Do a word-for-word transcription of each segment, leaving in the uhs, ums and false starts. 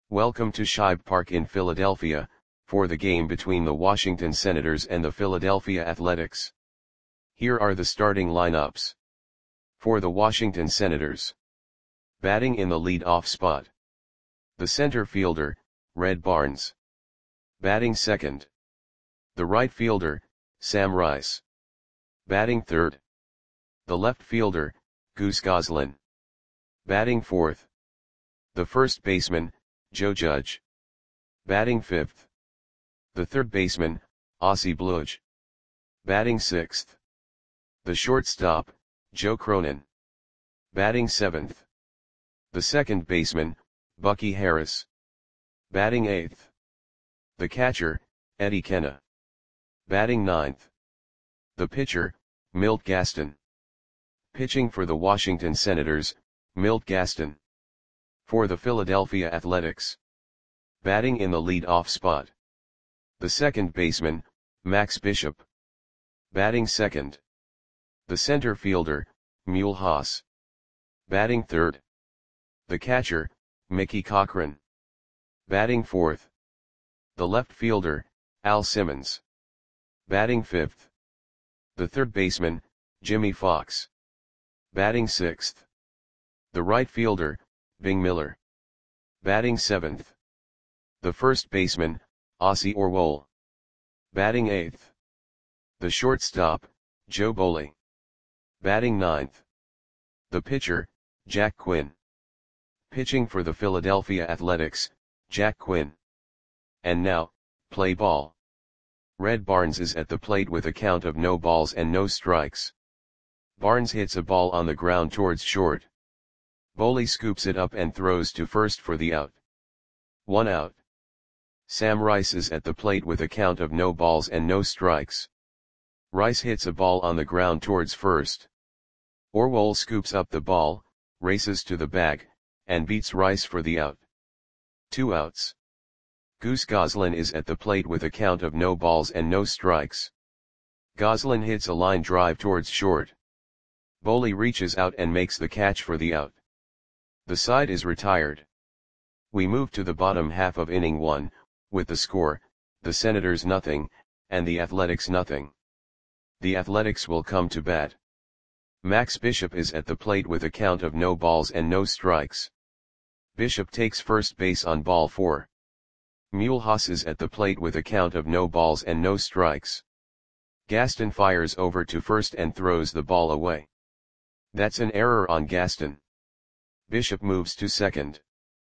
Welcome to Shibe Park in Philadelphia, for the game between the Washington Senators and the Philadelphia Athletics. Here are the starting lineups. For the Washington Senators. Batting in the lead-off spot. The center fielder, Red Barnes. Batting second. The right fielder, Sam Rice. Batting third. The left fielder, Goose Goslin. Batting fourth. The first baseman, Joe Judge. Batting fifth. The third baseman, Ozzie Bludge. Batting sixth. The shortstop, Joe Cronin. Batting seventh. The second baseman, Bucky Harris. Batting eighth. The catcher, Eddie Kenna. Batting ninth. The pitcher, Milt Gaston. Pitching for the Washington Senators, Milt Gaston. For the Philadelphia Athletics. Batting in the lead-off spot. The second baseman, Max Bishop. Batting second. The center fielder, Mule Haas. Batting third. The catcher, Mickey Cochrane. Batting fourth. The left fielder, Al Simmons. Batting fifth. The third baseman, Jimmy Fox. Batting sixth. The right fielder, Bing Miller. Batting seventh. The first baseman, Ossie Orwell. Batting eighth. The shortstop, Joe Boley. Batting ninth. The pitcher, Jack Quinn. Pitching for the Philadelphia Athletics, Jack Quinn. And now, play ball. Red Barnes is at the plate with a count of no balls and no strikes. Barnes hits a ball on the ground towards short. Boley scoops it up and throws to first for the out. One out. Sam Rice is at the plate with a count of no balls and no strikes. Rice hits a ball on the ground towards first. Orwell scoops up the ball, races to the bag, and beats Rice for the out. Two outs. Goose Goslin is at the plate with a count of no balls and no strikes. Goslin hits a line drive towards short. Boley reaches out and makes the catch for the out. The side is retired. We move to the bottom half of inning one, with the score, the Senators nothing, and the Athletics nothing. The Athletics will come to bat. Max Bishop is at the plate with a count of no balls and no strikes. Bishop takes first base on ball four. Mule Haas is at the plate with a count of no balls and no strikes. Gaston fires over to first and throws the ball away. That's an error on Gaston. Bishop moves to second.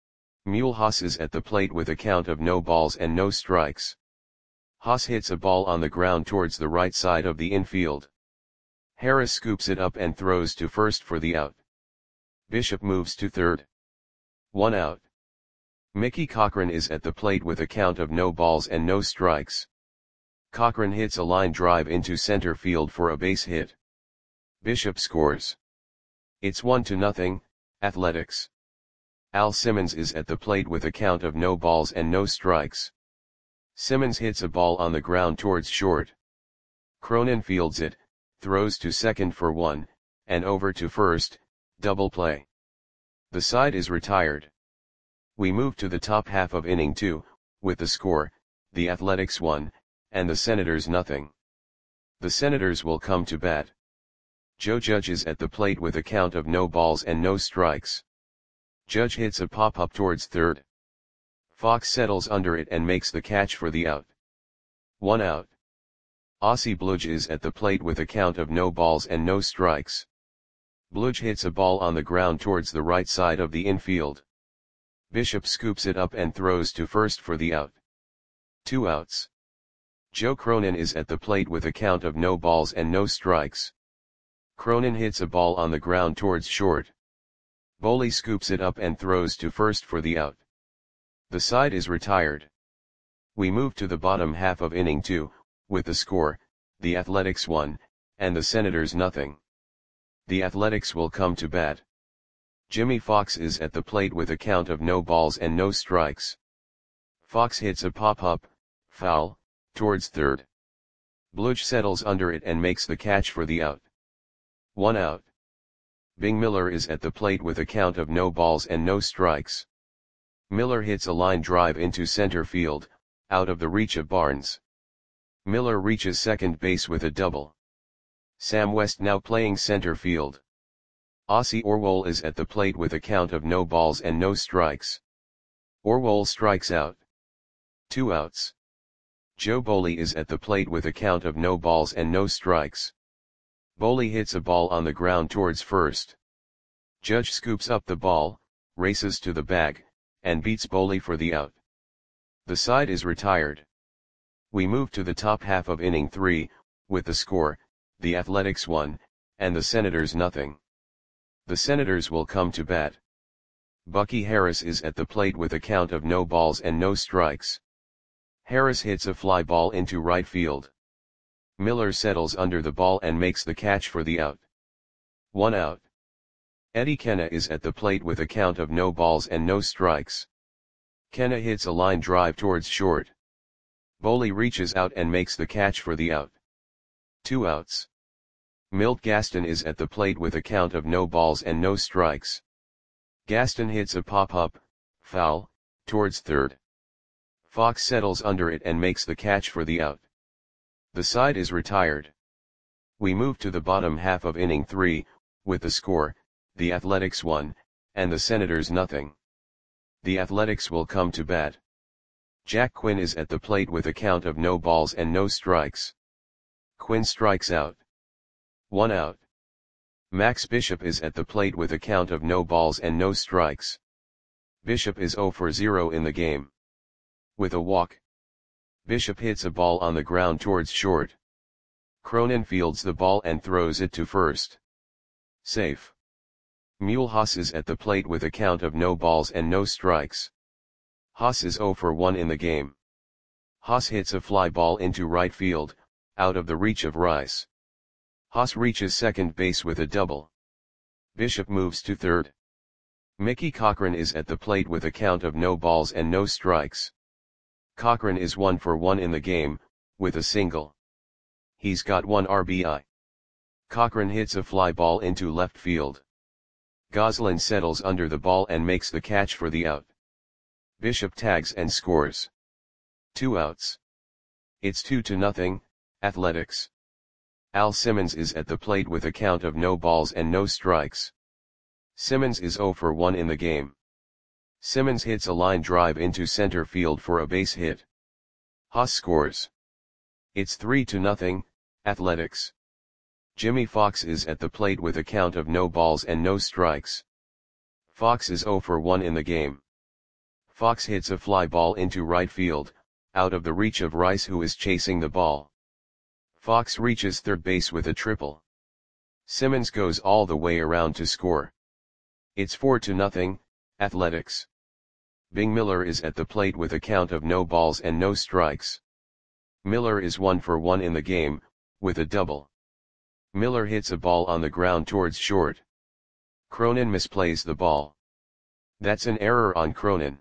Mule Haas is at the plate with a count of no balls and no strikes. Haas hits a ball on the ground towards the right side of the infield. Harris scoops it up and throws to first for the out. Bishop moves to third. One out. Mickey Cochrane is at the plate with a count of no balls and no strikes. Cochrane hits a line drive into center field for a base hit. Bishop scores. It's one to nothing, Athletics. Al Simmons is at the plate with a count of no balls and no strikes. Simmons hits a ball on the ground towards short. Cronin fields it, throws to second for one, and over to first, double play. The side is retired. We move to the top half of inning two, with the score, the Athletics one, and the Senators nothing. The Senators will come to bat. Joe Judge is at the plate with a count of no balls and no strikes. Judge hits a pop-up towards third. Fox settles under it and makes the catch for the out. One out. Ozzie Bludge is at the plate with a count of no balls and no strikes. Bludge hits a ball on the ground towards the right side of the infield. Bishop scoops it up and throws to first for the out. Two outs. Joe Cronin is at the plate with a count of no balls and no strikes. Cronin hits a ball on the ground towards short. Boley scoops it up and throws to first for the out. The side is retired. We move to the bottom half of inning two, with the score, the Athletics one, and the Senators nothing. The Athletics will come to bat. Jimmy Fox is at the plate with a count of no balls and no strikes. Fox hits a pop-up, foul, towards third. Bludge settles under it and makes the catch for the out. One out. Bing Miller is at the plate with a count of no balls and no strikes. Miller hits a line drive into center field, out of the reach of Barnes. Miller reaches second base with a double. Sam West now playing center field. Ossie Orwell is at the plate with a count of no balls and no strikes. Orwell strikes out. Two outs. Joe Boley is at the plate with a count of no balls and no strikes. Boley hits a ball on the ground towards first. Judge scoops up the ball, races to the bag, and beats Boley for the out. The side is retired. We move to the top half of inning three, with the score, the Athletics one, and the Senators nothing. The Senators will come to bat. Bucky Harris is at the plate with a count of no balls and no strikes. Harris hits a fly ball into right field. Miller settles under the ball and makes the catch for the out. One out. Eddie Kenna is at the plate with a count of no balls and no strikes. Kenna hits a line drive towards short. Boley reaches out and makes the catch for the out. Two outs. Milt Gaston is at the plate with a count of no balls and no strikes. Gaston hits a pop-up, foul, towards third. Fox settles under it and makes the catch for the out. The side is retired. We move to the bottom half of inning three, with the score, the Athletics one, and the Senators nothing. The Athletics will come to bat. Jack Quinn is at the plate with a count of no balls and no strikes. Quinn strikes out. One out. Max Bishop is at the plate with a count of no balls and no strikes. Bishop is zero for zero in the game. With a walk. Bishop hits a ball on the ground towards short. Cronin fields the ball and throws it to first. Safe. Mulhouse is at the plate with a count of no balls and no strikes. Haas is zero for one in the game. Haas hits a fly ball into right field, out of the reach of Rice. Haas reaches second base with a double. Bishop moves to third. Mickey Cochran is at the plate with a count of no balls and no strikes. Cochran is one for one in the game, with a single. He's got one R B I. Cochran hits a fly ball into left field. Goslin settles under the ball and makes the catch for the out. Bishop tags and scores. Two outs. It's two to nothing, Athletics. Al Simmons is at the plate with a count of no balls and no strikes. Simmons is zero for one in the game. Simmons hits a line drive into center field for a base hit. Haas scores. It's three to nothing, Athletics. Jimmy Fox is at the plate with a count of no balls and no strikes. Fox is zero for one in the game. Fox hits a fly ball into right field, out of the reach of Rice who is chasing the ball. Fox reaches third base with a triple. Simmons goes all the way around to score. It's four to nothing, Athletics. Bing Miller is at the plate with a count of no balls and no strikes. Miller is one for one in the game, with a double. Miller hits a ball on the ground towards short. Cronin misplays the ball. That's an error on Cronin.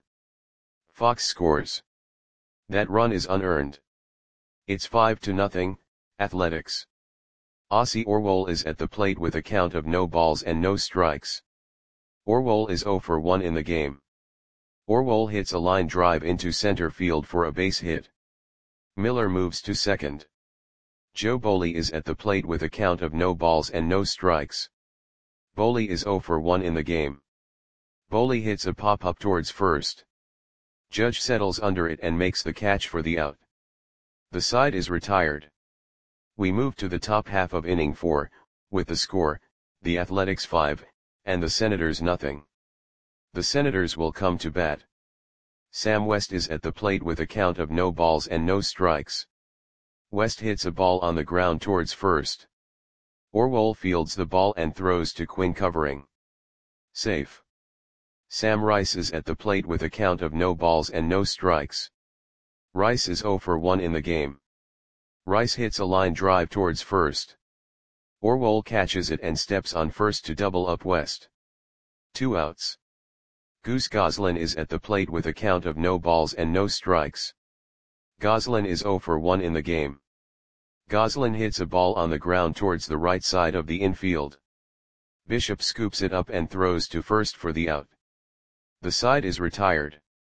Fox scores. That run is unearned. It's five to nothing, Athletics. Ossie Orwell is at the plate with a count of no balls and no strikes. Orwell is zero for one in the game. Orwell hits a line drive into center field for a base hit. Miller moves to second. Joe Boley is at the plate with a count of no balls and no strikes. Boley is zero for one in the game. Boley hits a pop-up towards first. Judge settles under it and makes the catch for the out. The side is retired. We move to the top half of inning four, with the score, the Athletics five, and the Senators nothing. The Senators will come to bat. Sam West is at the plate with a count of no balls and no strikes. West hits a ball on the ground towards first. Orwell fields the ball and throws to Quinn covering. Safe. Sam Rice is at the plate with a count of no balls and no strikes. Rice is zero for one in the game. Rice hits a line drive towards first. Orwell catches it and steps on first to double up West. Two outs. Goose Goslin is at the plate with a count of no balls and no strikes. Goslin is zero for one in the game. Goslin hits a ball on the ground towards the right side of the infield. Bishop scoops it up and throws to first for the out. The side is retired.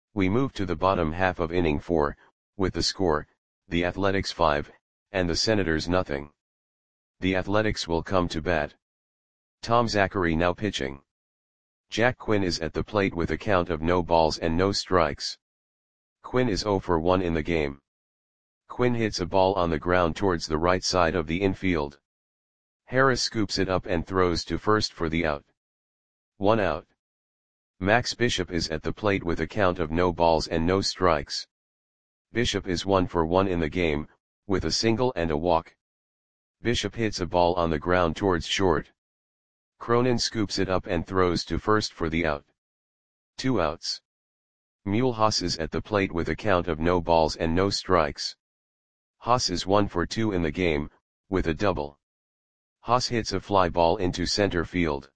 We move to the bottom half of inning four, with the score, the Athletics five, and the Senators nothing. The Athletics will come to bat. Tom Zachary now pitching. Jack Quinn is at the plate with a count of no balls and no strikes. Quinn is oh for one in the game. Quinn hits a ball on the ground towards the right side of the infield. Harris scoops it up and throws to first for the out. One out. Max Bishop is at the plate with a count of no balls and no strikes. Bishop is one for one in the game, with a single and a walk. Bishop hits a ball on the ground towards short. Cronin scoops it up and throws to first for the out. Two outs. Mulhouse is at the plate with a count of no balls and no strikes. Haas is one for two in the game, with a double. Haas hits a fly ball into center field.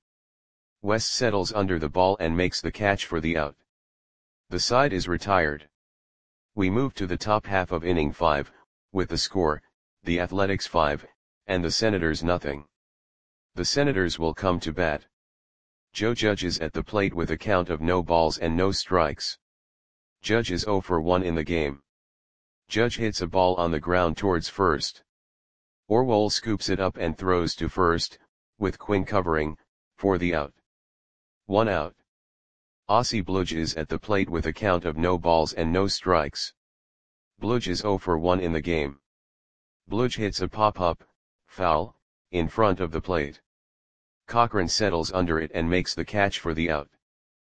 West settles under the ball and makes the catch for the out. The side is retired. We move to the top half of inning five, with the score, the Athletics five, and the Senators nothing. The Senators will come to bat. Joe Judge is at the plate with a count of no balls and no strikes. Judge is oh for one in the game. Judge hits a ball on the ground towards first. Orwell scoops it up and throws to first, with Quinn covering, for the out. One out. Ossie Bludge is at the plate with a count of no balls and no strikes. Bludge is oh for one in the game. Bludge hits a pop-up, foul, in front of the plate. Cochran settles under it and makes the catch for the out.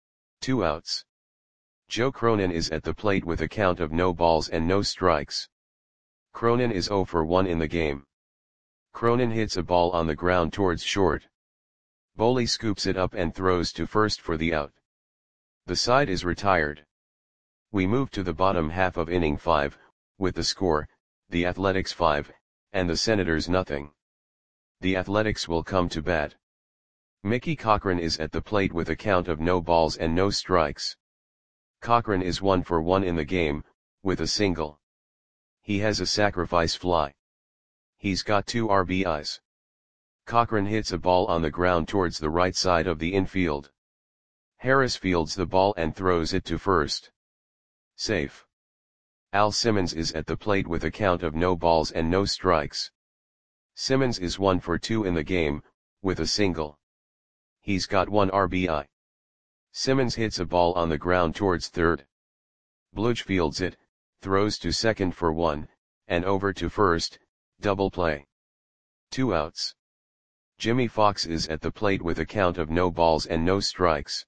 Two outs. Joe Cronin is at the plate with a count of no balls and no strikes. Cronin is oh for one in the game. Cronin hits a ball on the ground towards short. Boley scoops it up and throws to first for the out. The side is retired. We move to the bottom half of inning five, with the score, the Athletics five, and the Senators nothing. The Athletics will come to bat. Mickey Cochran is at the plate with a count of no balls and no strikes. Cochran is one for one in the game, with a single. He has a sacrifice fly. He's got two R B Is. Cochran hits a ball on the ground towards the right side of the infield. Harris fields the ball and throws it to first. Safe. Al Simmons is at the plate with a count of no balls and no strikes. Simmons is one for two in the game, with a single. He's got one R B I. Simmons hits a ball on the ground towards third. Bludge fields it, throws to second for one, and over to first, double play. Two outs. Jimmy Fox is at the plate with a count of no balls and no strikes.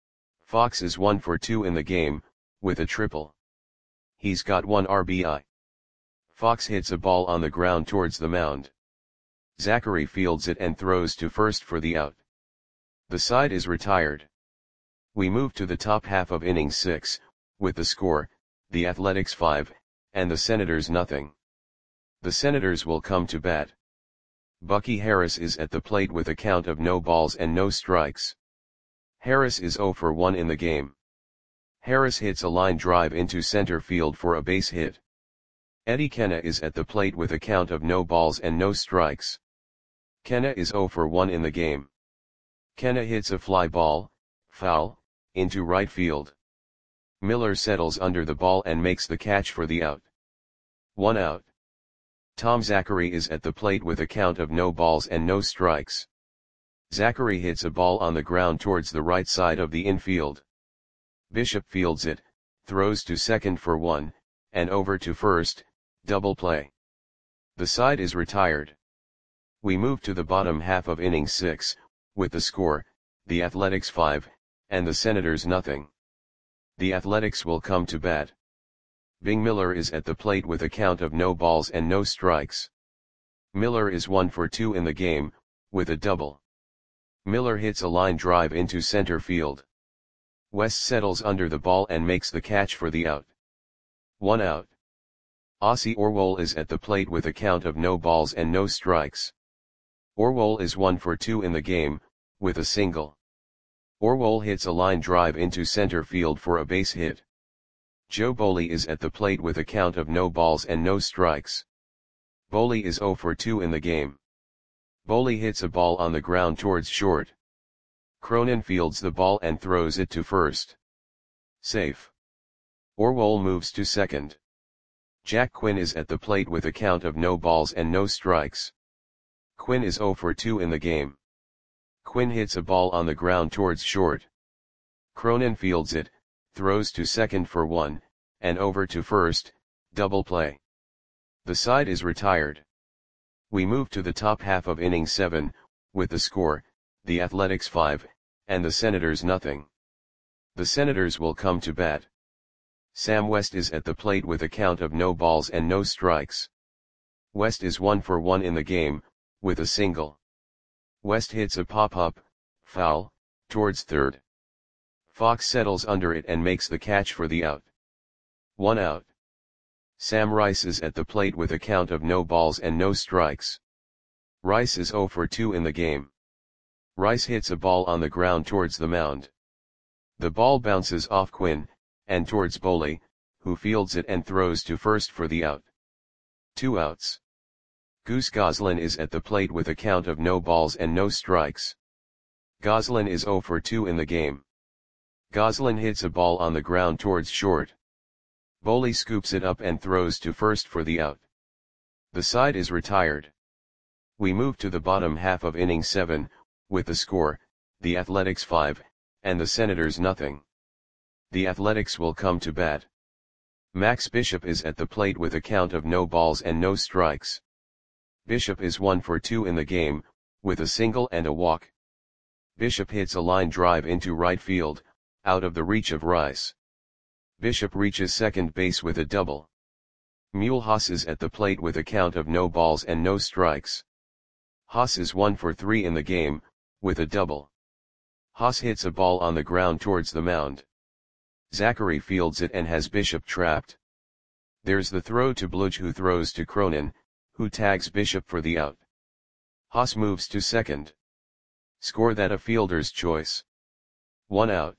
Fox is one for two in the game, with a triple. He's got one R B I. Fox hits a ball on the ground towards the mound. Zachary fields it and throws to first for the out. The side is retired. We move to the top half of inning six, with the score, the Athletics five, and the Senators nothing. The Senators will come to bat. Bucky Harris is at the plate with a count of no balls and no strikes. Harris is oh for one in the game. Harris hits a line drive into center field for a base hit. Eddie Kenna is at the plate with a count of no balls and no strikes. Kenna is oh for one in the game. Kenna hits a fly ball, foul, into right field. Miller settles under the ball and makes the catch for the out. One out. Tom Zachary is at the plate with a count of no balls and no strikes. Zachary hits a ball on the ground towards the right side of the infield. Bishop fields it, throws to second for one, and over to first, double play. The side is retired. We move to the bottom half of inning six, with the score, the Athletics five, and the Senators nothing. The Athletics will come to bat. Bing Miller is at the plate with a count of no balls and no strikes. Miller is one for two in the game, with a double. Miller hits a line drive into center field. West settles under the ball and makes the catch for the out. One out. Ossie Orwell is at the plate with a count of no balls and no strikes. Orwell is one for two in the game, with a single. Orwell hits a line drive into center field for a base hit. Joe Boley is at the plate with a count of no balls and no strikes. Boley is oh for two in the game. Boley hits a ball on the ground towards short. Cronin fields the ball and throws it to first. Safe. Orwell moves to second. Jack Quinn is at the plate with a count of no balls and no strikes. Quinn is zero for two in the game. Quinn hits a ball on the ground towards short. Cronin fields it, throws to second for one, and over to first, double play. The side is retired. We move to the top half of inning seven, with the score, the Athletics five, and the Senators nothing. The Senators will come to bat. Sam West is at the plate with a count of no balls and no strikes. West is one for one in the game, with a single. West hits a pop-up, foul, towards third. Fox settles under it and makes the catch for the out. One out. Sam Rice is at the plate with a count of no balls and no strikes. Rice is zero for two in the game. Rice hits a ball on the ground towards the mound. The ball bounces off Quinn, and towards Boley, who fields it and throws to first for the out. Two outs. Goose Goslin is at the plate with a count of no balls and no strikes. Goslin is zero for two in the game. Goslin hits a ball on the ground towards short. Boley scoops it up and throws to first for the out. The side is retired. We move to the bottom half of inning seven, with the score, the Athletics five, and the Senators nothing. The Athletics will come to bat. Max Bishop is at the plate with a count of no balls and no strikes. Bishop is one for two in the game, with a single and a walk. Bishop hits a line drive into right field, out of the reach of Rice. Bishop reaches second base with a double. Mule Haas is at the plate with a count of no balls and no strikes. Haas is one for three in the game, with a double. Haas hits a ball on the ground towards the mound. Zachary fields it and has Bishop trapped. There's the throw to Bludge, who throws to Cronin, who tags Bishop for the out. Haas moves to second. Score that a fielder's choice. One out.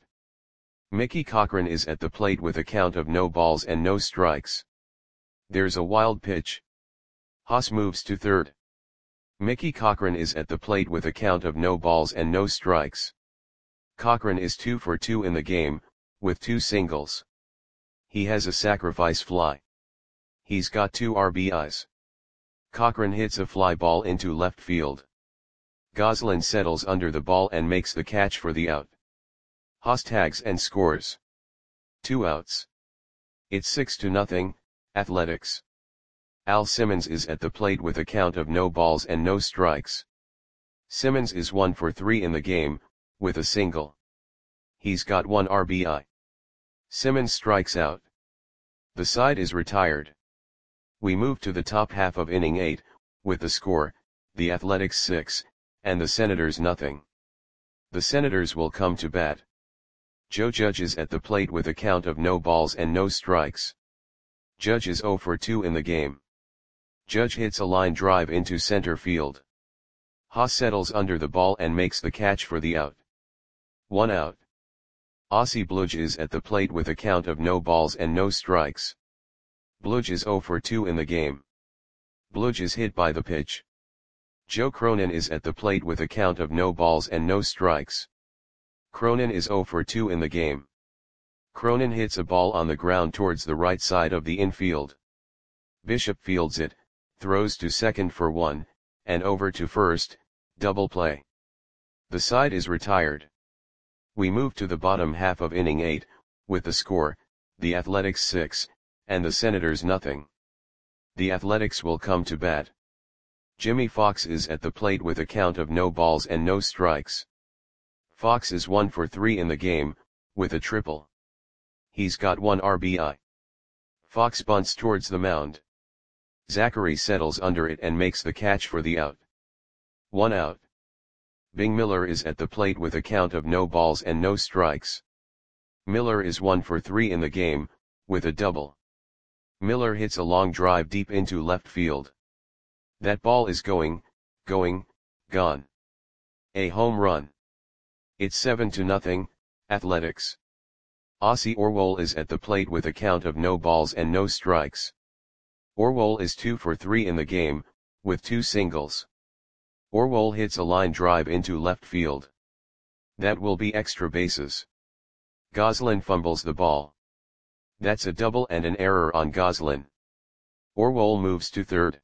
Mickey Cochran is at the plate with a count of no balls and no strikes. There's a wild pitch. Haas moves to third. Mickey Cochran is at the plate with a count of no balls and no strikes. Cochran is two for two in the game, with two singles. He has a sacrifice fly. He's got two R B Is. Cochran hits a fly ball into left field. Goslin settles under the ball and makes the catch for the out. Haas tags and scores. Two outs. It's six to nothing, Athletics. Al Simmons is at the plate with a count of no balls and no strikes. Simmons is one for three in the game, with a single. He's got one R B I. Simmons strikes out. The side is retired. We move to the top half of inning eight, with the score, the Athletics six, and the Senators nothing. The Senators will come to bat. Joe Judge is at the plate with a count of no balls and no strikes. Judge is zero for two in the game. Judge hits a line drive into center field. Haas settles under the ball and makes the catch for the out. One out. Ossie Bludge is at the plate with a count of no balls and no strikes. Bludge is zero for two in the game. Bludge is hit by the pitch. Joe Cronin is at the plate with a count of no balls and no strikes. Cronin is zero for two in the game. Cronin hits a ball on the ground towards the right side of the infield. Bishop fields it, throws to second for one, and over to first, double play. The side is retired. We move to the bottom half of inning eight, with the score, the Athletics six, and the Senators nothing. The Athletics will come to bat. Jimmy Fox is at the plate with a count of no balls and no strikes. Fox is one for three in the game, with a triple. He's got one R B I. Fox bunts towards the mound. Zachary settles under it and makes the catch for the out. One out. Bing Miller is at the plate with a count of no balls and no strikes. Miller is one for three in the game, with a double. Miller hits a long drive deep into left field. That ball is going, going, gone. A home run. It's seven to nothing, Athletics. Ossie Orwell is at the plate with a count of no balls and no strikes. Orwell is two for three in the game, with two singles. Orwell hits a line drive into left field. That will be extra bases. Goslin fumbles the ball. That's a double and an error on Goslin. Orwell moves to third.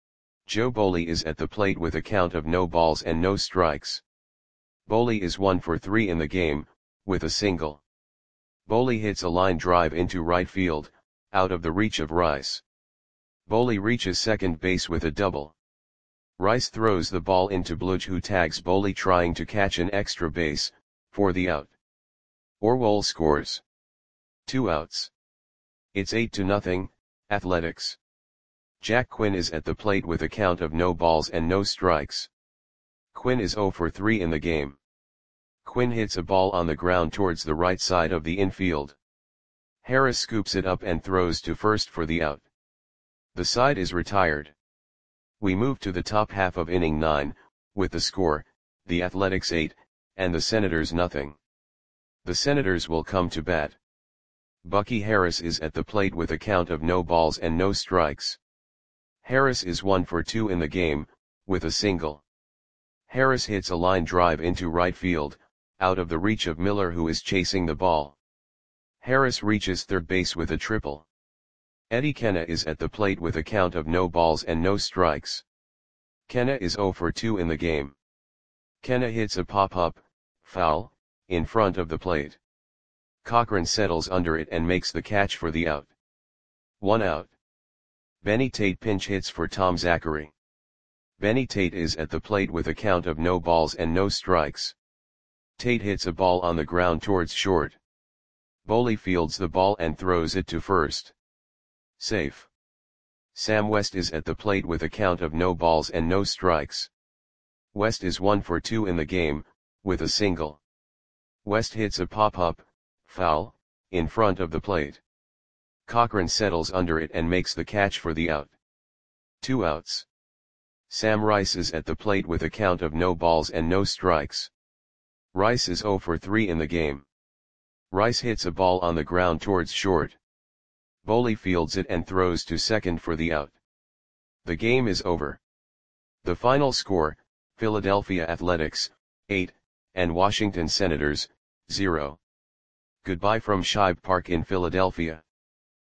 Joe Boley is at the plate with a count of no balls and no strikes. Boley is one for three in the game, with a single. Boley hits a line drive into right field, out of the reach of Rice. Boley reaches second base with a double. Rice throws the ball into Bluch, who tags Boley trying to catch an extra base, for the out. Orwell scores. Two outs. It's eight to nothing, Athletics. Jack Quinn is at the plate with a count of no balls and no strikes. Quinn is zero for three in the game. Quinn hits a ball on the ground towards the right side of the infield. Harris scoops it up and throws to first for the out. The side is retired. We move to the top half of inning nine, with the score, the Athletics eight, and the Senators nothing. The Senators will come to bat. Bucky Harris is at the plate with a count of no balls and no strikes. Harris is one for two in the game, with a single. Harris hits a line drive into right field, out of the reach of Miller, who is chasing the ball. Harris reaches third base with a triple. Eddie Kenna is at the plate with a count of no balls and no strikes. Kenna is zero for two in the game. Kenna hits a pop-up, foul, in front of the plate. Cochran settles under it and makes the catch for the out. One out. Benny Tate pinch hits for Tom Zachary. Benny Tate is at the plate with a count of no balls and no strikes. Tate hits a ball on the ground towards short. Boley fields the ball and throws it to first. Safe. Sam West is at the plate with a count of no balls and no strikes. West is one for two in the game, with a single. West hits a pop-up, foul, in front of the plate. Cochran settles under it and makes the catch for the out. Two outs. Sam Rice is at the plate with a count of no balls and no strikes. Rice is zero for three in the game. Rice hits a ball on the ground towards short. Boley fields it and throws to second for the out. The game is over. The final score, Philadelphia Athletics, eight, and Washington Senators, zero. Goodbye from Shibe Park in Philadelphia.